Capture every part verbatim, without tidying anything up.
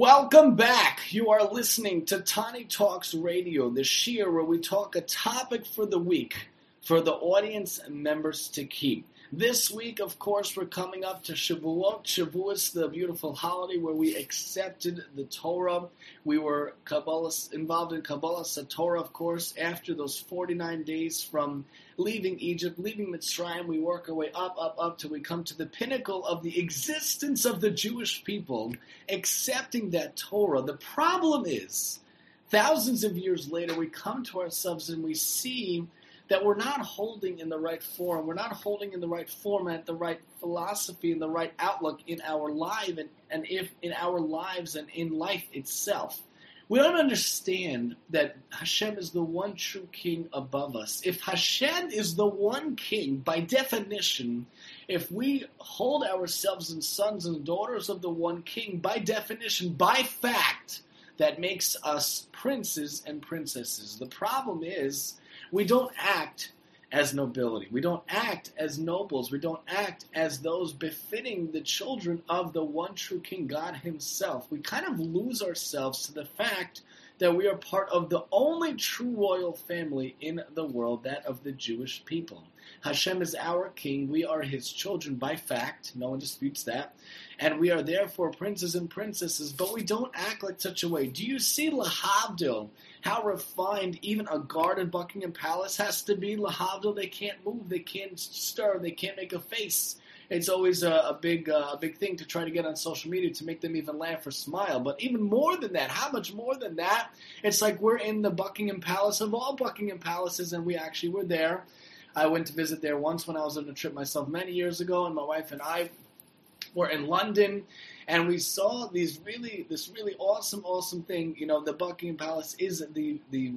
Welcome back. You are listening to Tani Talks Radio, the shiur where we talk a topic for the week for the audience and members to keep. This week, of course, we're coming up to Shavuot. Shavuos, the beautiful holiday where we accepted the Torah. We were Kabbalah, involved in Kabbalah Satorah, of course. After those forty-nine days from leaving Egypt, leaving Mitzrayim, we work our way up, up, up till we come to the pinnacle of the existence of the Jewish people, accepting that Torah. The problem is, thousands of years later, we come to ourselves and we see that we're not holding in the right form, we're not holding in the right format, the right philosophy, and the right outlook in our life, and, and if in our lives and in life itself. We don't understand that Hashem is the one true king above us. If Hashem is the one king, by definition, if we hold ourselves as sons and daughters of the one king, by definition, by fact, that makes us princes and princesses. The problem is, we don't act as nobility. We don't act as nobles. We don't act as those befitting the children of the one true King, God himself. We kind of lose ourselves to the fact that we are part of the only true royal family in the world, that of the Jewish people. Hashem is our king. We are his children by fact. No one disputes that. And we are therefore princes and princesses, but we don't act like such a way. Do you see, lahavdil, how refined even a guard in Buckingham Palace has to be? Lahavdil, they can't move, they can't stir, they can't make a face. It's always a, a big uh, a big thing to try to get on social media to make them even laugh or smile. But even more than that, how much more than that? It's like we're in the Buckingham Palace of all Buckingham Palaces, and we actually were there. I went to visit there once when I was on a trip myself many years ago, and my wife and I were in London, and we saw these really, this really awesome, awesome thing. You know, the Buckingham Palace is the, the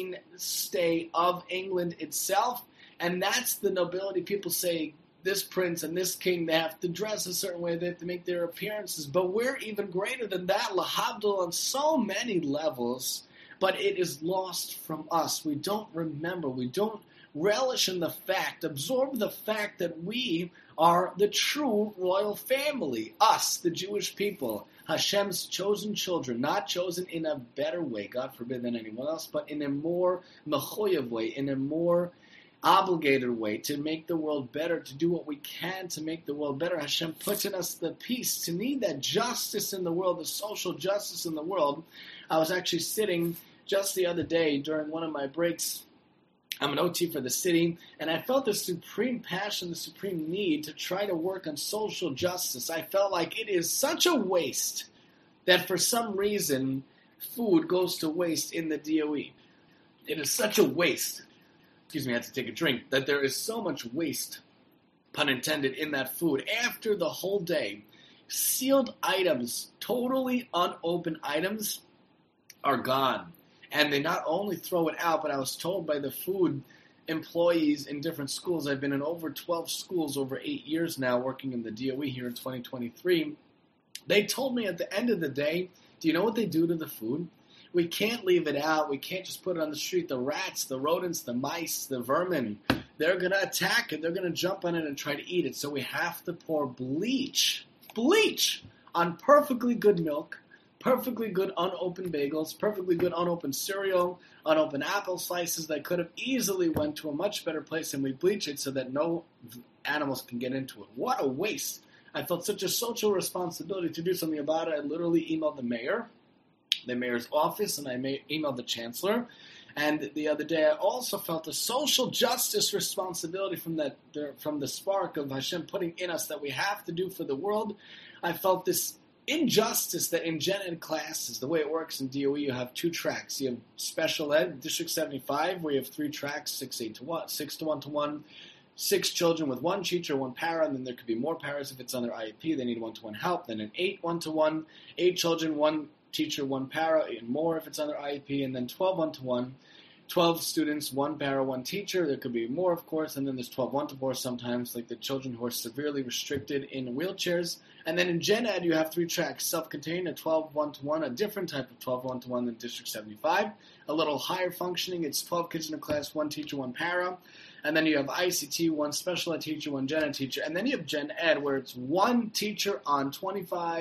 mainstay of England itself, and that's the nobility. People say this prince and this king, they have to dress a certain way, they have to make their appearances, but we're even greater than that, lahavdil, on so many levels, but it is lost from us. We don't remember, we don't relish in the fact, absorb the fact that we are the true royal family, us, the Jewish people, Hashem's chosen children, not chosen in a better way, God forbid, than anyone else, but in a more mechoyev way, in a more obligated way to make the world better, to do what we can to make the world better. Hashem puts in us the peace, to need that justice in the world, the social justice in the world. I was actually sitting just the other day during one of my breaks. I'm an O T for the city, and I felt the supreme passion, the supreme need to try to work on social justice. I felt like it is such a waste that for some reason food goes to waste in the D O E. It is such a waste, excuse me, I had to take a drink, that there is so much waste, pun intended, in that food. After the whole day, sealed items, totally unopened items, are gone. And they not only throw it out, but I was told by the food employees in different schools, I've been in over twelve schools over eight years now working in the D O E here in twenty twenty-three, they told me at the end of the day, do you know what they do to the food? We can't leave it out. We can't just put it on the street. The rats, the rodents, the mice, the vermin, they're going to attack it. They're going to jump on it and try to eat it. So we have to pour bleach, bleach on perfectly good milk, perfectly good unopened bagels, perfectly good unopened cereal, unopened apple slices that could have easily went to a much better place, and we bleach it so that no animals can get into it. What a waste. I felt such a social responsibility to do something about it. I literally emailed the mayor, the mayor's office, and I emailed the chancellor. And the other day I also felt a social justice responsibility from that, from the spark of Hashem putting in us that we have to do for the world. I felt this injustice that in gen ed classes, the way it works in D O E, you have two tracks. You have special ed, District seventy-five, where you have three tracks, six eight to one, six to one to one, six children with one teacher, one para, and then there could be more paras if it's on their I E P. They need one-to-one help. Then an eight one-to-one, eight children, one teacher, one para, and more if it's on their I E P, and then twelve one-to-one. twelve students, one para, one teacher. There could be more, of course, and then there's twelve one-to-four sometimes, like the children who are severely restricted in wheelchairs. And then in Gen Ed, you have three tracks, self-contained, a twelve one-to-one, a different type of twelve one-to-one than District seventy-five, a little higher functioning, it's twelve kids in a class, one teacher, one para. And then you have I C T, one special ed teacher, one Gen Ed teacher. And then you have Gen Ed, where it's one teacher on twenty-five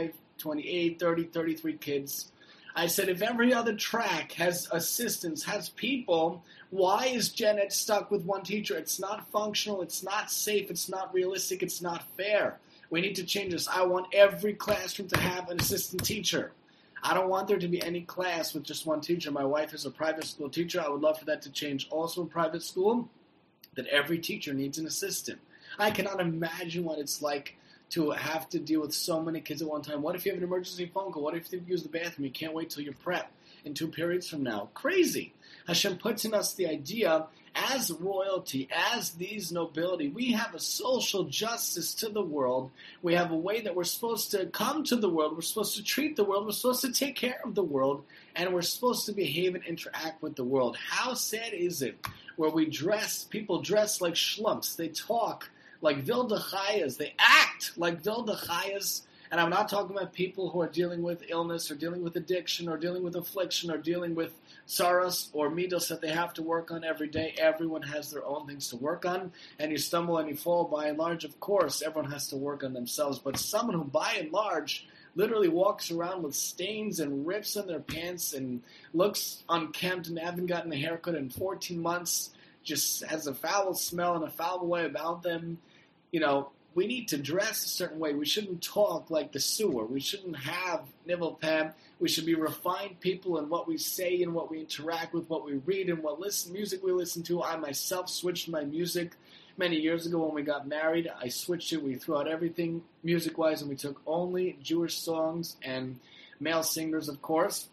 twenty-eight, thirty, thirty-three kids. I said, if every other track has assistants, has people, why is Gen Ed stuck with one teacher? It's not functional, it's not safe, it's not realistic, it's not fair. We need to change this. I want every classroom to have an assistant teacher. I don't want there to be any class with just one teacher. My wife is a private school teacher. I would love for that to change also in private school, that every teacher needs an assistant. I cannot imagine what it's like to have to deal with so many kids at one time. What if you have an emergency phone call? What if you use the bathroom? You can't wait till you prep in two periods from now. Crazy. Hashem puts in us the idea as royalty, as these nobility, we have a social justice to the world. We have a way that we're supposed to come to the world. We're supposed to treat the world. We're supposed to take care of the world. And we're supposed to behave and interact with the world. How sad is it where we dress, people dress like schlumps. They talk like Vilde Chayas. They act like Vilde Chayas. And I'm not talking about people who are dealing with illness or dealing with addiction or dealing with affliction or dealing with saras or midos that they have to work on every day. Everyone has their own things to work on. And you stumble and you fall, by and large, of course, everyone has to work on themselves. But someone who, by and large, literally walks around with stains and rips in their pants and looks unkempt and haven't gotten a haircut in fourteen months, just has a foul smell and a foul way about them, you know, we need to dress a certain way. We shouldn't talk like the sewer. We shouldn't have nibble pam. We should be refined people in what we say and what we interact with, what we read and what listen music we listen to. I myself switched my music many years ago when we got married. I switched it. We threw out everything music-wise, and we took only Jewish songs and male singers, of course.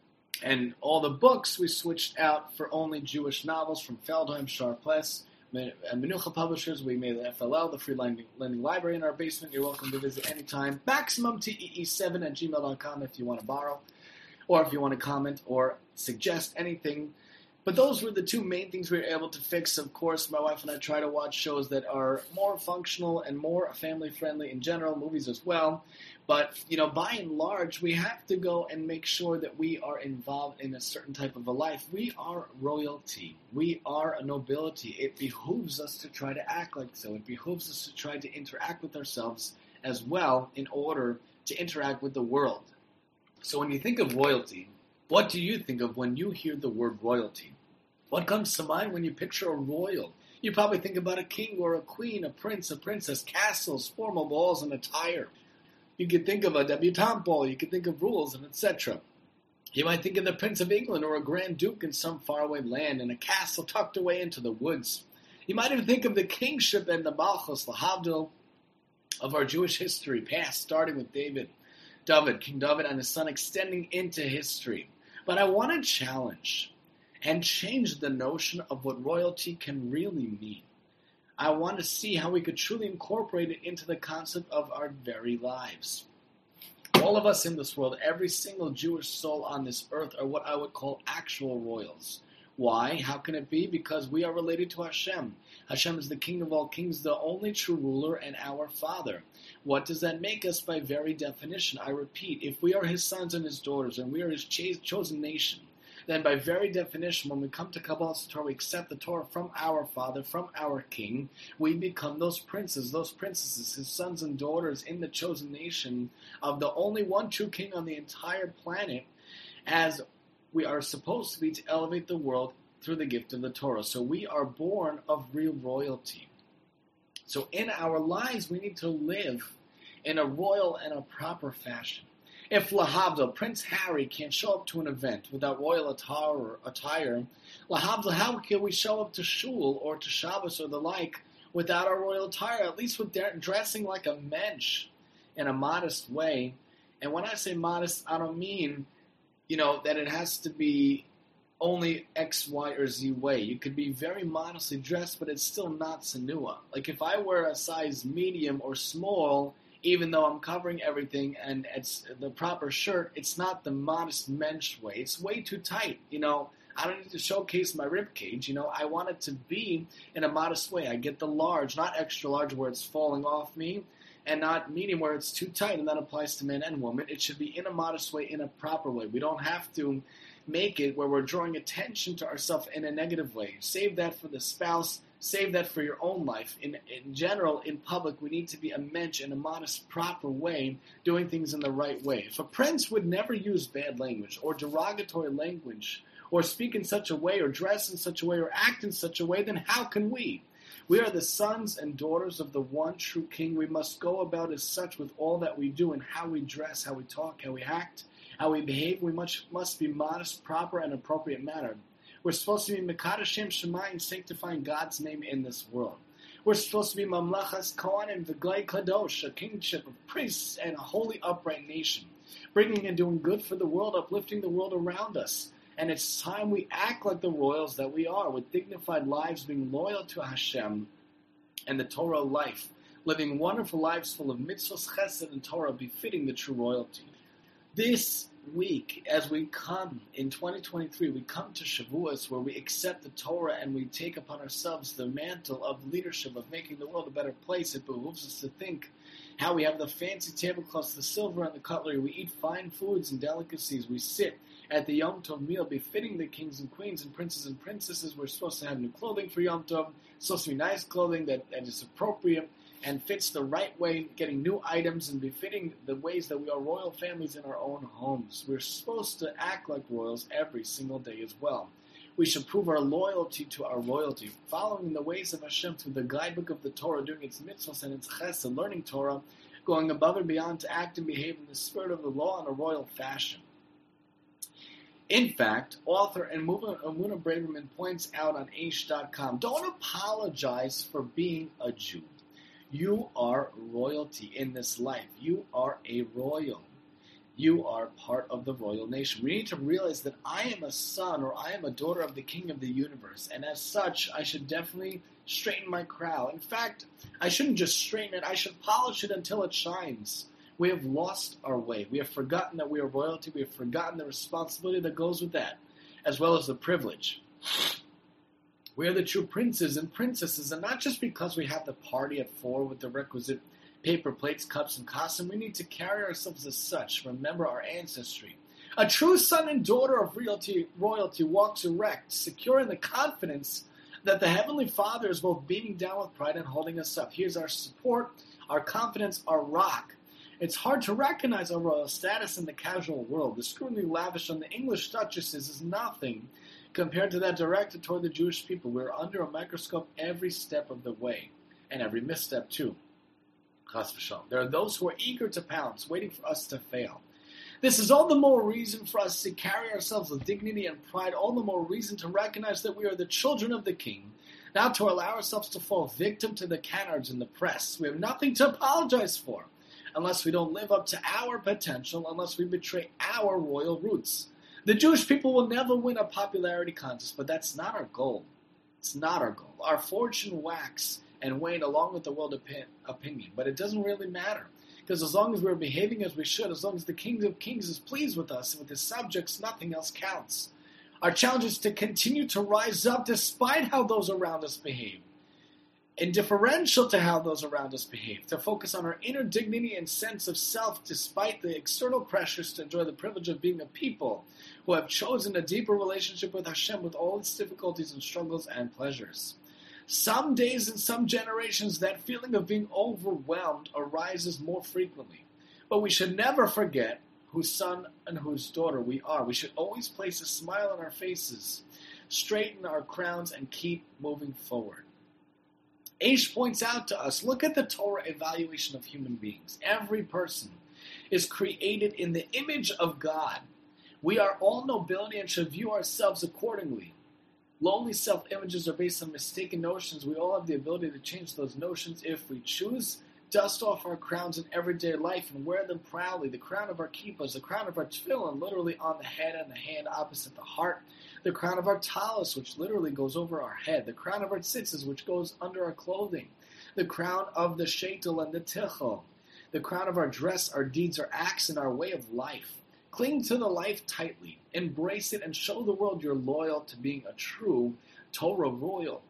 And all the books we switched out for only Jewish novels from Feldheim, Sharpless, Menucha Publishers. We made the F L L, the Free Lending, lending Library, in our basement. You're welcome to visit anytime. Maximum T E E seven at gmail dot com if you want to borrow, or if you want to comment or suggest anything. But those were the two main things we were able to fix. Of course, my wife and I try to watch shows that are more functional and more family-friendly in general, movies as well. But, you know, by and large, we have to go and make sure that we are involved in a certain type of a life. We are royalty. We are a nobility. It behooves us to try to act like so. It behooves us to try to interact with ourselves as well in order to interact with the world. So when you think of royalty, what do you think of when you hear the word royalty? What comes to mind when you picture a royal? You probably think about a king or a queen, a prince, a princess, castles, formal balls, and attire. You could think of a debutante ball, you could think of rules, and et cetera. You might think of the Prince of England or a Grand Duke in some faraway land in a castle tucked away into the woods. You might even think of the kingship and the Malchus, the Havdil of our Jewish history past, starting with David, David, King David, and his son, extending into history. But I want to challenge and change the notion of what royalty can really mean. I want to see how we could truly incorporate it into the concept of our very lives. All of us in this world, every single Jewish soul on this earth, are what I would call actual royals. Why? How can it be? Because we are related to Hashem. Hashem is the King of all kings, the only true ruler, and our Father. What does that make us by very definition? I repeat, if we are His sons and His daughters, and we are His chosen nation, then by very definition, when we come to Kabbalah Torah, we accept the Torah from our Father, from our King, we become those princes, those princesses, His sons and daughters in the chosen nation of the only one true King on the entire planet, as we are supposed to be to elevate the world through the gift of the Torah. So we are born of real royalty. So in our lives, we need to live in a royal and a proper fashion. If lahavdil, Prince Harry can't show up to an event without royal attire, attire lahavdil, how can we show up to shul or to Shabbos or the like without our royal attire? At least with dressing like a mensch in a modest way. And when I say modest, I don't mean, you know, that it has to be only X, Y, or Z way. You could be very modestly dressed, but it's still not sanua. Like if I wear a size medium or small, even though I'm covering everything and it's the proper shirt, it's not the modest mensch way. It's way too tight, you know. I don't need to showcase my rib cage, you know. I want it to be in a modest way. I get the large, not extra large where it's falling off me, and not medium where it's too tight, and that applies to men and women. It should be in a modest way, in a proper way. We don't have to make it where we're drawing attention to ourselves in a negative way. Save that for the spouse. Save that for your own life. In, in general, in public, we need to be a mensch in a modest, proper way, doing things in the right way. If a prince would never use bad language or derogatory language, or speak in such a way, or dress in such a way, or act in such a way, then how can we? We are the sons and daughters of the one true King. We must go about as such with all that we do, and how we dress, how we talk, how we act, how we behave. We must, must be modest, proper, and appropriate manner. We're supposed to be Mekadashim Shemayim, sanctifying God's name in this world. We're supposed to be Mamlachas Kohanim, the Glei Kadosh, a kingship of priests and a holy upright nation, bringing and doing good for the world, uplifting the world around us. And it's time we act like the royals that we are, with dignified lives, being loyal to Hashem and the Torah life, living wonderful lives full of mitzvos, chesed, and Torah, befitting the true royalty. This week, as we come in twenty twenty-three, we come to Shavuos, where we accept the Torah and we take upon ourselves the mantle of leadership, of making the world a better place. It behooves us to think how we have the fancy tablecloths, the silver and the cutlery. We eat fine foods and delicacies. We sit at the Yom Tov meal, befitting the kings and queens and princes and princesses. We're supposed to have new clothing for Yom Tov. It's supposed to be nice clothing that, that is appropriate and fits the right way, getting new items and befitting the ways that we are royal families in our own homes. We're supposed to act like royals every single day as well. We should prove our loyalty to our royalty, following the ways of Hashem through the guidebook of the Torah, doing its mitzvahs and its chesed, learning Torah, going above and beyond to act and behave in the spirit of the law in a royal fashion. In fact, author Emunah Braverman points out on Aish dot com, don't apologize for being a Jew. You are royalty in this life. You are a royal. You are part of the royal nation. We need to realize that I am a son or I am a daughter of the King of the universe, and as such, I should definitely straighten my crown. In fact, I shouldn't just straighten it, I should polish it until it shines. We have lost our way. We have forgotten that we are royalty. We have forgotten the responsibility that goes with that, as well as the privilege. We are the true princes and princesses, and not just because we have the party at four with the requisite paper plates, cups, and costume. We need to carry ourselves as such, remember our ancestry. A true son and daughter of royalty, royalty walks erect, secure in the confidence that the Heavenly Father is both beaming down with pride and holding us up. Here's our support, our confidence, our rock. It's hard to recognize our royal status in the casual world. The scrutiny lavished on the English duchesses is nothing compared to that directed toward the Jewish people. We're under a microscope every step of the way, and every misstep too. Chas v'shalom. There are those who are eager to pounce, waiting for us to fail. This is all the more reason for us to carry ourselves with dignity and pride, all the more reason to recognize that we are the children of the King, not to allow ourselves to fall victim to the canards in the press. We have nothing to apologize for, unless we don't live up to our potential, unless we betray our royal roots. The Jewish people will never win a popularity contest, but that's not our goal. It's not our goal. Our fortune wax and wane along with the world opi- opinion, but it doesn't really matter, because as long as we're behaving as we should, as long as the King of Kings is pleased with us and with his subjects, nothing else counts. Our challenge is to continue to rise up despite how those around us behave, indifferential to how those around us behave, to focus on our inner dignity and sense of self despite the external pressures, to enjoy the privilege of being a people who have chosen a deeper relationship with Hashem with all its difficulties and struggles and pleasures. Some days and some generations, that feeling of being overwhelmed arises more frequently. But we should never forget whose son and whose daughter we are. We should always place a smile on our faces, straighten our crowns, and keep moving forward. Aish points out to us, look at the Torah evaluation of human beings. Every person is created in the image of God. We are all nobility and should view ourselves accordingly. Lonely self-images are based on mistaken notions. We all have the ability to change those notions if we choose. Dust off our crowns in everyday life and wear them proudly. The crown of our kippas, the crown of our tefillin, literally on the head and the hand opposite the heart. The crown of our talis, which literally goes over our head. The crown of our tzitzis, which goes under our clothing. The crown of the sheitel and the tichel. The crown of our dress, our deeds, our acts, and our way of life. Cling to the life tightly. Embrace it and show the world you're loyal to being a true Torah royal.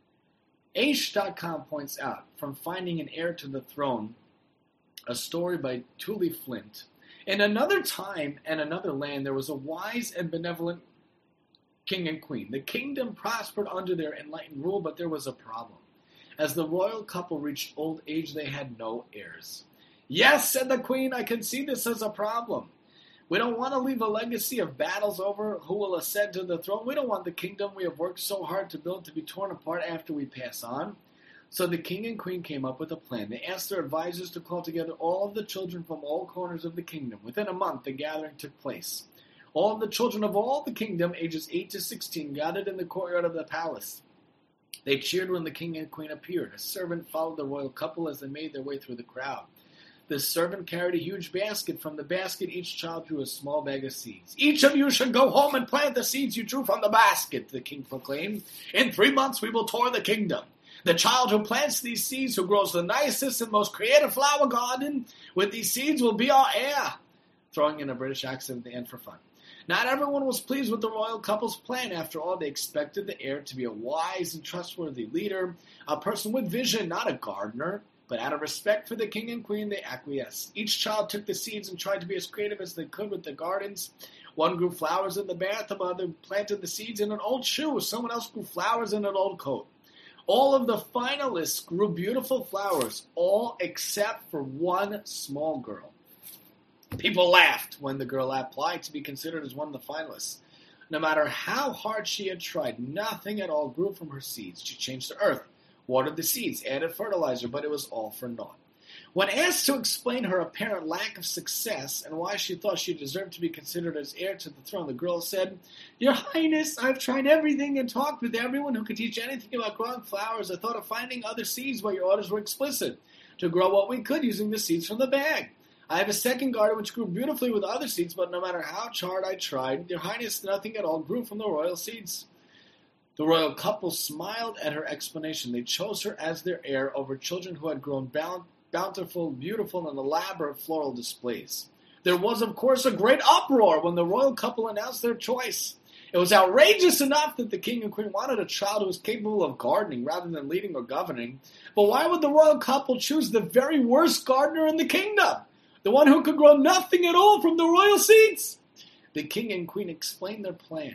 Aish dot com points out, from Finding an Heir to the Throne, a story by Tully Flint. In another time and another land, there was a wise and benevolent king and queen. The kingdom prospered under their enlightened rule, but there was a problem. As the royal couple reached old age, they had no heirs. Yes, said the queen, I can see this as a problem. We don't want to leave a legacy of battles over who will ascend to the throne. We don't want the kingdom we have worked so hard to build to be torn apart after we pass on. So the king and queen came up with a plan. They asked their advisors to call together all of the children from all corners of the kingdom. Within a month, the gathering took place. All of the children of all the kingdom, ages eight to sixteen, gathered in the courtyard of the palace. They cheered when the king and queen appeared. A servant followed the royal couple as they made their way through the crowd. The servant carried a huge basket. From the basket, each child drew a small bag of seeds. Each of you should go home and plant the seeds you drew from the basket, the king proclaimed. In three months we will tour the kingdom. The child who plants these seeds, who grows the nicest and most creative flower garden with these seeds, will be our heir. Throwing in a British accent at the end for fun. Not everyone was pleased with the royal couple's plan. After all, they expected the heir to be a wise and trustworthy leader, a person with vision, not a gardener. But out of respect for the king and queen, they acquiesced. Each child took the seeds and tried to be as creative as they could with the gardens. One grew flowers in the bath, another planted the seeds in an old shoe. Someone else grew flowers in an old coat. All of the finalists grew beautiful flowers, all except for one small girl. People laughed when the girl applied to be considered as one of the finalists. No matter how hard she had tried, nothing at all grew from her seeds. She changed the earth, watered the seeds, added fertilizer, but it was all for naught. When asked to explain her apparent lack of success and why she thought she deserved to be considered as heir to the throne, the girl said, Your Highness, I've tried everything and talked with everyone who could teach anything about growing flowers. I thought of finding other seeds, but your orders were explicit, to grow what we could using the seeds from the bag. I have a second garden which grew beautifully with other seeds, but no matter how hard I tried, Your Highness, nothing at all grew from the royal seeds. The royal couple smiled at her explanation. They chose her as their heir over children who had grown bountiful, beautiful, and elaborate floral displays. There was, of course, a great uproar when the royal couple announced their choice. It was outrageous enough that the king and queen wanted a child who was capable of gardening rather than leading or governing. But why would the royal couple choose the very worst gardener in the kingdom? The one who could grow nothing at all from the royal seeds? The king and queen explained their plan.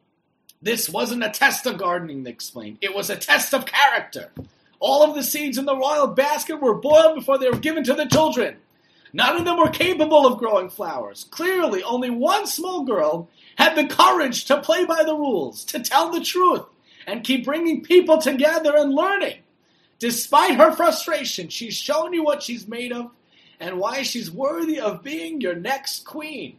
This wasn't a test of gardening, they explained. It was a test of character. All of the seeds in the royal basket were boiled before they were given to the children. None of them were capable of growing flowers. Clearly, only one small girl had the courage to play by the rules, to tell the truth, and keep bringing people together and learning. Despite her frustration, she's shown you what she's made of and why she's worthy of being your next queen.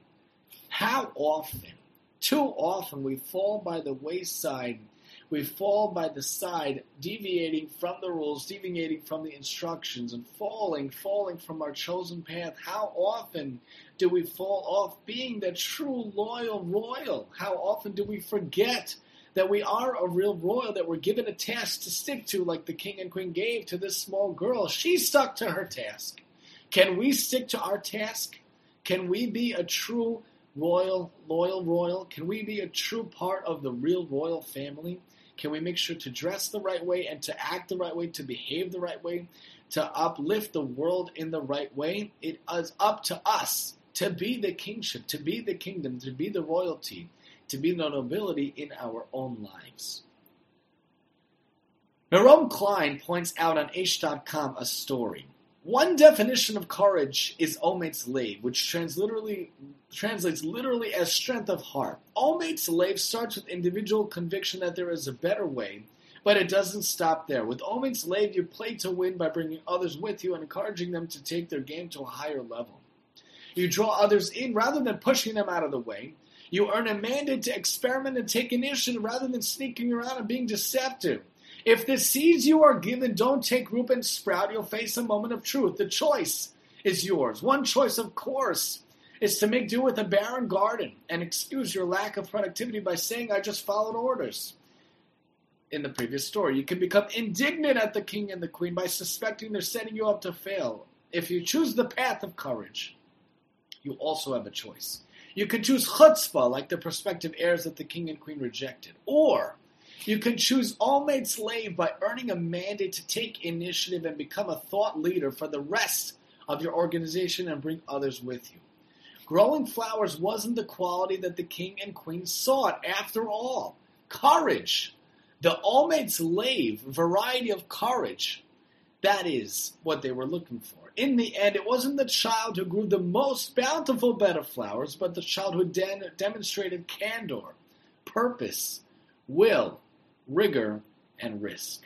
How often? Too often we fall by the wayside. We fall by the side, deviating from the rules, deviating from the instructions, and falling, falling from our chosen path. How often do we fall off being the true loyal royal? How often do we forget that we are a real royal, that we're given a task to stick to, like the king and queen gave to this small girl? She stuck to her task. Can we stick to our task? Can we be a true royal, loyal royal? Can we be a true part of the real royal family? Can we make sure to dress the right way and to act the right way, to behave the right way, to uplift the world in the right way? It is up to us to be the kingship, to be the kingdom, to be the royalty, to be the nobility in our own lives. Jerome Klein points out on Aish dot com a story. One definition of courage is Omet's Lev, which trans literally, translates literally as strength of heart. Omet's Lev starts with individual conviction that there is a better way, but it doesn't stop there. With Omet's Lev, you play to win by bringing others with you and encouraging them to take their game to a higher level. You draw others in rather than pushing them out of the way. You earn a mandate to experiment and take initiative rather than sneaking around and being deceptive. If the seeds you are given don't take root and sprout, you'll face a moment of truth. The choice is yours. One choice, of course, is to make do with a barren garden and excuse your lack of productivity by saying, I just followed orders. In the previous story, you can become indignant at the king and the queen by suspecting they're setting you up to fail. If you choose the path of courage, you also have a choice. You can choose chutzpah, like the prospective heirs that the king and queen rejected. Or you can choose Omet's Lev by earning a mandate to take initiative and become a thought leader for the rest of your organization and bring others with you. Growing flowers wasn't the quality that the king and queen sought. After all, Courage. The Ometz Lev, variety of courage. That is what they were looking for. In the end, it wasn't the child who grew the most bountiful bed of flowers, but the child who de- demonstrated candor, purpose, will, rigor, and risk.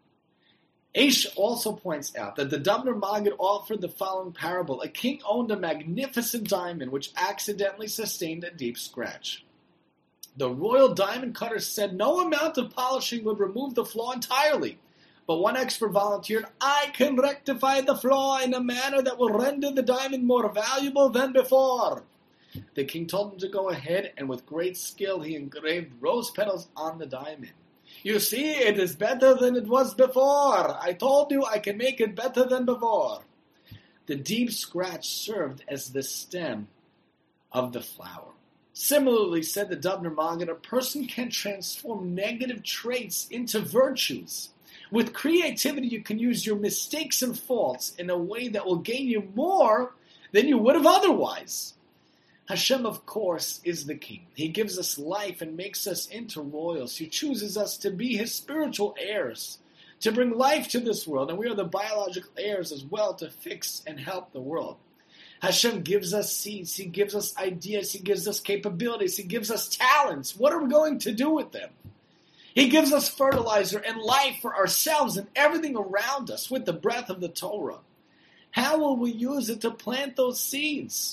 Aish also points out that the Dubner Maggid offered the following parable. A king owned a magnificent diamond which accidentally sustained a deep scratch. The royal diamond cutter said no amount of polishing would remove the flaw entirely. But one expert volunteered, I can rectify the flaw in a manner that will render the diamond more valuable than before. The king told him to go ahead, and with great skill he engraved rose petals on the diamond. You see, it is better than it was before. I told you I can make it better than before. The deep scratch served as the stem of the flower. Similarly, said the Dubner Maggid, a person can transform negative traits into virtues. With creativity, you can use your mistakes and faults in a way that will gain you more than you would have otherwise. Hashem, of course, is the king. He gives us life and makes us into royals. He chooses us to be his spiritual heirs, to bring life to this world, and we are the biological heirs as well to fix and help the world. Hashem gives us seeds. He gives us ideas. He gives us capabilities. He gives us talents. What are we going to do with them? He gives us fertilizer and life for ourselves and everything around us with the breath of the Torah. How will we use it to plant those seeds?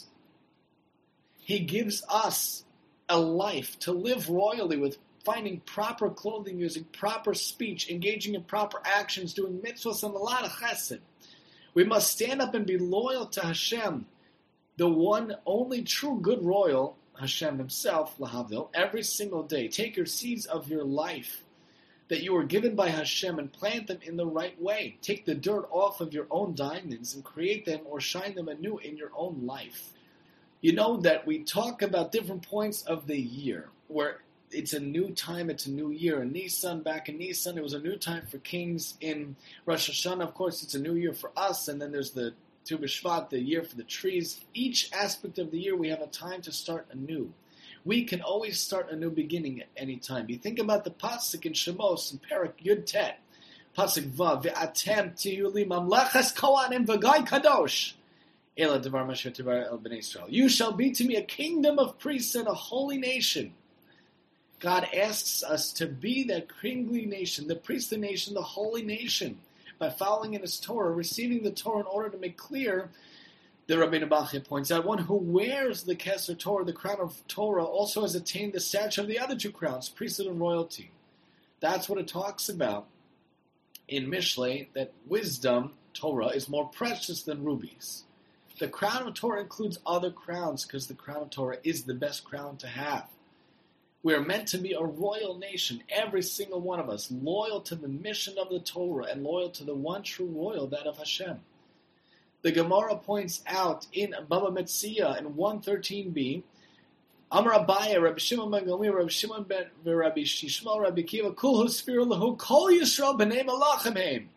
He gives us a life to live royally with finding proper clothing, using proper speech, engaging in proper actions, doing mitzvahs and a lot of chesed. We must stand up and be loyal to Hashem, the one only true good royal, Hashem himself, lahavdil, every single day. Take your seeds of your life that you were given by Hashem and plant them in the right way. Take the dirt off of your own diamonds and create them or shine them anew in your own life. You know that we talk about different points of the year where it's a new time, it's a new year. In Nisan, back in Nisan, it was a new time for kings. In Rosh Hashanah, of course, it's a new year for us. And then there's the Tu B'Shvat, the year for the trees. Each aspect of the year, we have a time to start anew. We can always start a new beginning at any time. You think about the pasuk in Shemos, in Perek Yud Tet, pasuk Vav, Ve'atem tiyu li mamlechas kohanim v'gai kadosh. Ela devar masher tevar el bnei Israel. You shall be to me a kingdom of priests and a holy nation. God asks us to be that kingly nation, the priestly nation, the holy nation, by following in his Torah, receiving the Torah in order to make clear, the Rabbeinu Bachya points out, one who wears the Keser Torah, the crown of Torah, also has attained the stature of the other two crowns, priesthood and royalty. That's what it talks about in Mishlei, that wisdom, Torah, is more precious than rubies. The crown of Torah includes other crowns because the crown of Torah is the best crown to have. We are meant to be a royal nation, every single one of us, loyal to the mission of the Torah and loyal to the one true royal, that of Hashem. The Gemara points out in Baba Metzia in one thirteen b, Amar Abaye, Rabbi Shimon ben Gamliel, Rabbi Shimon ben Rabbi Shishmael, Rabbi Kiva, Kul Huspir Lahu, Kol Yisrael b'nei Malachim Heim.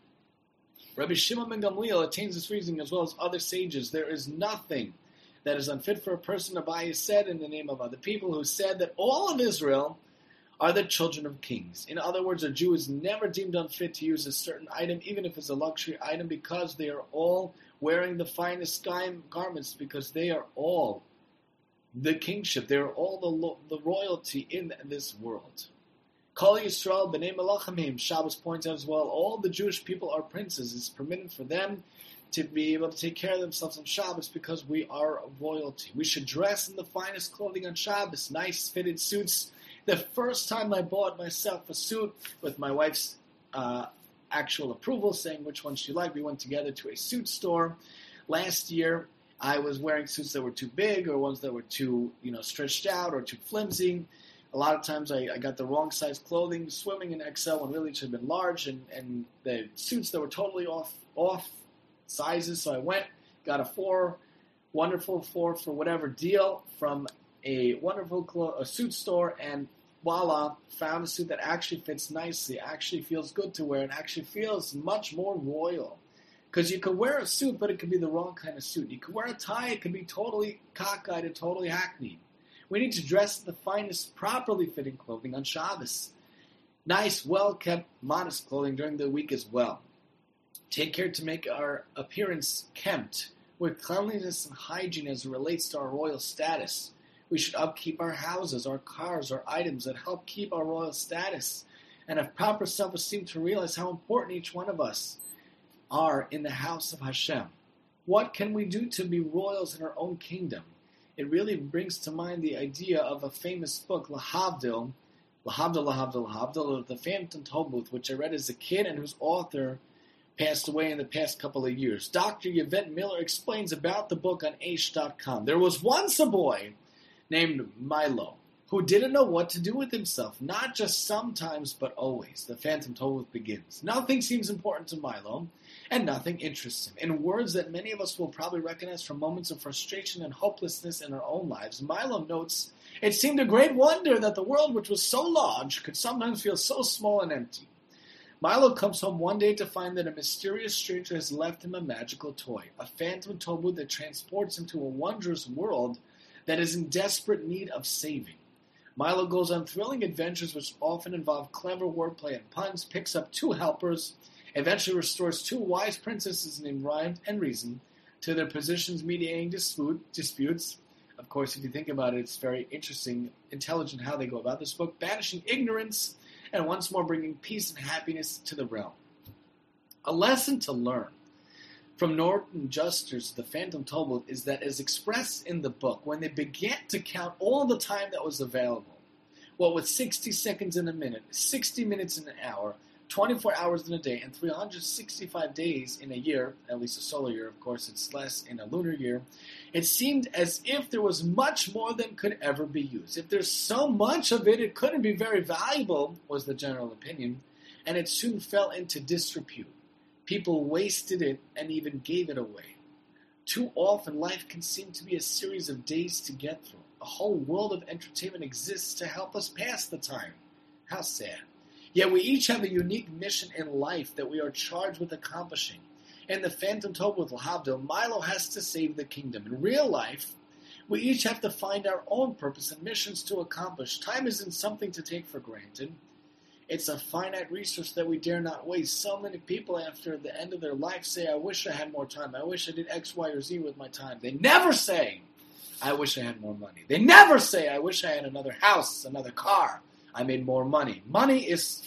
Rabbi Shimon ben Gamliel attains this reasoning as well as other sages. There is nothing that is unfit for a person, Abaye said in the name of other people, who said that all of Israel are the children of kings. In other words, a Jew is never deemed unfit to use a certain item, even if it's a luxury item, because they are all wearing the finest garments, because they are all the kingship. They are all the, lo- the royalty in this world. Kol Yisrael b'nei Malachim Heim, Shabbos points out as well, all the Jewish people are princes. It's permitted for them to be able to take care of themselves on Shabbos because we are royalty. We should dress in the finest clothing on Shabbos, nice fitted suits. The first time I bought myself a suit with my wife's uh, actual approval, saying which one she liked, we went together to a suit store. Last year, I was wearing suits that were too big or ones that were too, you know, stretched out or too flimsy. A lot of times I, I got the wrong size clothing, swimming in X L when really it should have been large, and, and the suits that were totally off off sizes. So I went, got a four, wonderful four for whatever deal from a wonderful clo- a suit store, and voila, found a suit that actually fits nicely, actually feels good to wear, and actually feels much more royal. Because you could wear a suit, but it could be the wrong kind of suit. You could wear a tie, it could be totally cockeyed and totally hackneyed. We need to dress the finest, properly fitting clothing on Shabbos. Nice, well-kept, modest clothing during the week as well. Take care to make our appearance kempt, with cleanliness and hygiene as it relates to our royal status. We should upkeep our houses, our cars, our items that help keep our royal status, and have proper self-esteem to realize how important each one of us are in the house of Hashem. What can we do to be royals in our own kingdom? It really brings to mind the idea of a famous book, Lahavdil, Lahavdil, Lahavdil, Lahavdil, of the Phantom Tollbooth, which I read as a kid and whose author passed away in the past couple of years. Doctor Yvette Miller explains about the book on Aish dot com. There was once a boy named Milo who didn't know what to do with himself, not just sometimes, but always. The Phantom Tollbooth begins. Nothing seems important to Milo, and nothing interests him. In words that many of us will probably recognize from moments of frustration and hopelessness in our own lives, Milo notes, "It seemed a great wonder that the world, which was so large, could sometimes feel so small and empty." Milo comes home one day to find that a mysterious stranger has left him a magical toy, a phantom tollbooth that transports him to a wondrous world that is in desperate need of saving. Milo goes on thrilling adventures which often involve clever wordplay and puns, picks up two helpers, eventually restores two wise princesses named Rhyme and Reason to their positions, mediating dispute, disputes. Of course, if you think about it, it's very interesting, intelligent how they go about this book, banishing ignorance, and once more bringing peace and happiness to the realm. A lesson to learn from Norton Juster's The Phantom Tollbooth is that, as expressed in the book, when they began to count all the time that was available, what with sixty seconds in a minute, sixty minutes in an hour, twenty-four hours in a day, and three hundred sixty-five days in a year, at least a solar year, of course it's less in a lunar year, it seemed as if there was much more than could ever be used. If there's so much of it, it couldn't be very valuable, was the general opinion, and it soon fell into disrepute. People wasted it and even gave it away. Too often, life can seem to be a series of days to get through. A whole world of entertainment exists to help us pass the time. How sad. Yet we each have a unique mission in life that we are charged with accomplishing. In the Phantom Tollbooth Lahavdil, Milo has to save the kingdom. In real life, we each have to find our own purpose and missions to accomplish. Time isn't something to take for granted. It's a finite resource that we dare not waste. So many people after the end of their life say, I wish I had more time. I wish I did X, Y, or Z with my time. They never say, I wish I had more money. They never say, I wish I had another house, another car. I made more money. Money is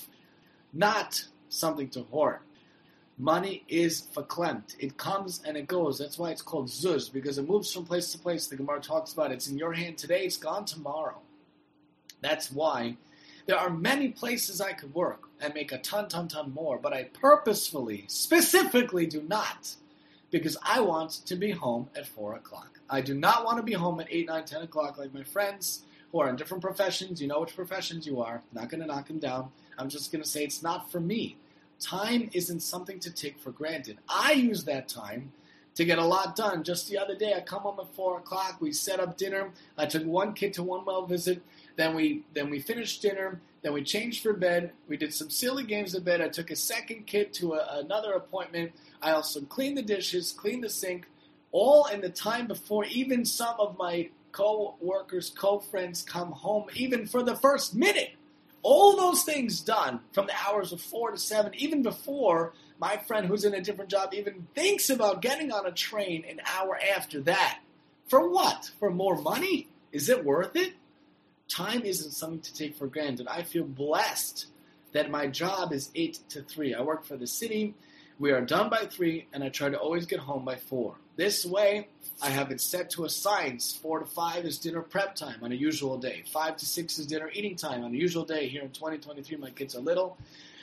not something to hoard. Money is verklempt. It comes and it goes. That's why it's called zuz, because it moves from place to place. The Gemara talks about it. It's in your hand today. It's gone tomorrow. That's why there are many places I could work and make a ton, ton, ton more, but I purposefully, specifically do not, because I want to be home at four o'clock. I do not want to be home at eight, nine, ten o'clock like my friends who are in different professions. You know which professions you are. I'm not going to knock them down. I'm just going to say it's not for me. Time isn't something to take for granted. I use that time to get a lot done. Just the other day, I come home at four o'clock. We set up dinner. I took one kid to one well visit. Then we then we finished dinner. Then we changed for bed. We did some silly games in bed. I took a second kid to a, another appointment. I also cleaned the dishes, cleaned the sink, all in the time before even some of my co-workers, co-friends come home, even for the first minute. All those things done from the hours of four to seven, even before my friend who's in a different job even thinks about getting on a train an hour after that. For what? For more money? Is it worth it? Time isn't something to take for granted. I feel blessed that my job is eight to three. I work for the city. We are done by three, and I try to always get home by four. This way, I have it set to a science. Four to five is dinner prep time on a usual day. Five to six is dinner eating time on a usual day. Here in twenty twenty-three, my kids are little.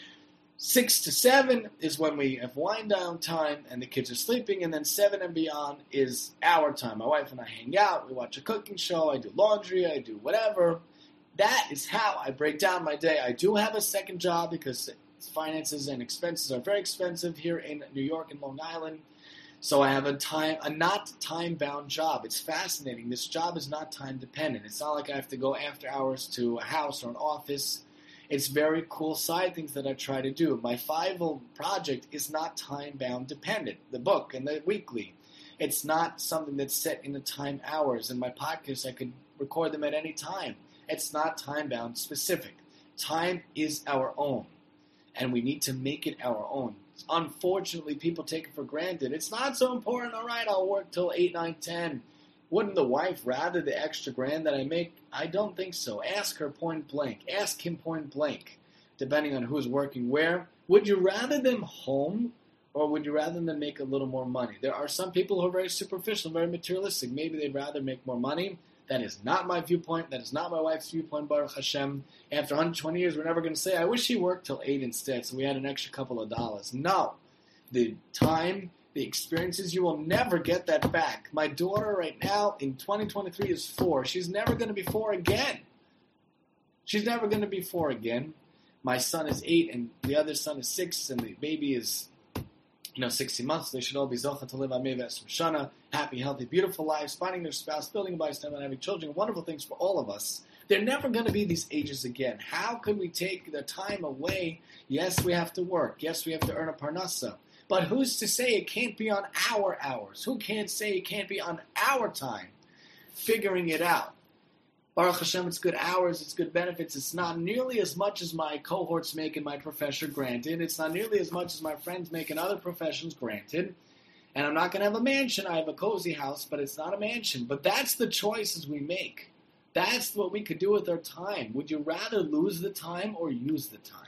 Six to seven is when we have wind down time and the kids are sleeping, and then seven and beyond is our time. My wife and I hang out, we watch a cooking show, I do laundry, I do whatever. That is how I break down my day. I do have a second job because finances and expenses are very expensive here in New York and Long Island. So I have a time, a not time-bound job. It's fascinating. This job is not time-dependent. It's not like I have to go after hours to a house or an office. It's very cool side things that I try to do. My Fivel project is not time-bound dependent. The book and the weekly. It's not something that's set in the time hours. In my podcast, I could record them at any time. It's not time-bound specific. Time is our own, and we need to make it our own. Unfortunately, people take it for granted. It's not so important. All right, I'll work till eight, nine, ten. Wouldn't the wife rather the extra grand that I make? I don't think so. Ask her point blank. Ask him point blank, depending on who's working where. Would you rather them home, or would you rather them make a little more money? There are some people who are very superficial, very materialistic. Maybe they'd rather make more money. That is not my viewpoint. That is not my wife's viewpoint, Baruch Hashem. After one hundred twenty years, we're never going to say, I wish he worked till eight instead, so we had an extra couple of dollars. No. The time, the experiences, you will never get that back. My daughter right now in twenty twenty-three is four. She's never going to be four again. She's never going to be four again. My son is eight, and the other son is six, and the baby is, you know, sixty months. They should all be zocha to live amei v'esrim shana, happy, healthy, beautiful lives, finding their spouse, building a bayis, and having children, wonderful things for all of us. They're never going to be these ages again. How could we take the time away? Yes, we have to work. Yes, we have to earn a parnasa. But who's to say it can't be on our hours? Who can't say it can't be on our time? Figuring it out. Baruch Hashem, it's good hours, it's good benefits. It's not nearly as much as my cohorts make in my profession, granted. It's not nearly as much as my friends make in other professions, granted. And I'm not going to have a mansion. I have a cozy house, but it's not a mansion. But that's the choices we make. That's what we could do with our time. Would you rather lose the time or use the time?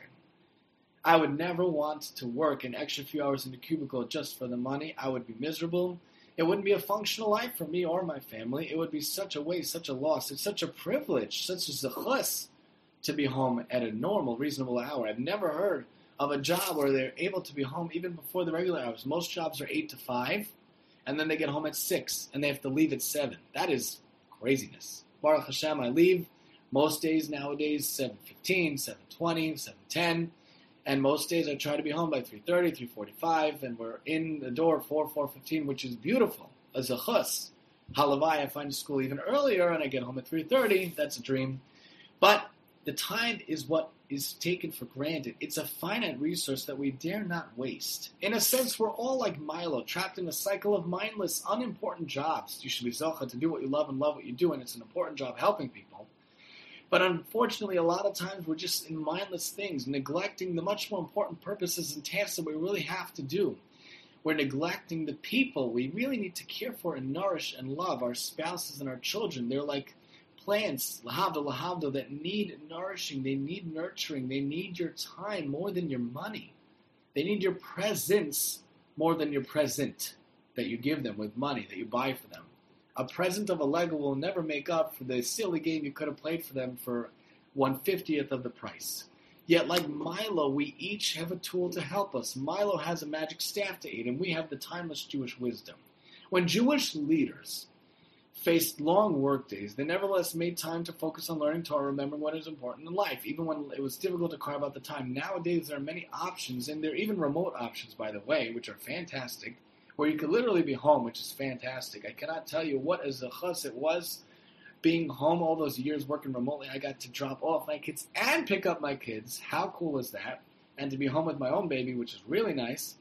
I would never want to work an extra few hours in the cubicle just for the money. I would be miserable. It wouldn't be a functional life for me or my family. It would be such a waste, such a loss. It's such a privilege, such a zechus to be home at a normal, reasonable hour. I've never heard of a job where they're able to be home even before the regular hours. Most jobs are eight to five, and then they get home at six, and they have to leave at seven. That is craziness. Baruch Hashem, I leave most days nowadays seven fifteen, seven twenty, seven ten. And most days I try to be home by three thirty, three forty-five, and we're in the door four, four fifteen, which is beautiful. A zechus. Halavai, I find school even earlier, and I get home at three thirty. That's a dream. But the time is what is taken for granted. It's a finite resource that we dare not waste. In a sense, we're all like Milo, trapped in a cycle of mindless, unimportant jobs. You should be zocha to do what you love and love what you do, and it's an important job helping people. But unfortunately, a lot of times we're just in mindless things, neglecting the much more important purposes and tasks that we really have to do. We're neglecting the people we really need to care for and nourish and love, our spouses and our children. They're like plants, lahavda, lahavda, that need nourishing, they need nurturing, they need your time more than your money. They need your presence more than your present that you give them with money, that you buy for them. A present of a Lego will never make up for the silly game you could have played for them for one fiftieth of the price. Yet, like Milo, we each have a tool to help us. Milo has a magic staff to aid, and we have the timeless Jewish wisdom. When Jewish leaders faced long work days, they nevertheless made time to focus on learning Torah, remembering what is important in life, even when it was difficult to carve out the time. Nowadays, there are many options, and there are even remote options, by the way, which are fantastic, where you could literally be home, which is fantastic. I cannot tell you what a zechus it was being home all those years working remotely. I got to drop off my kids and pick up my kids. How cool is that? And to be home with my own baby, which is really nice.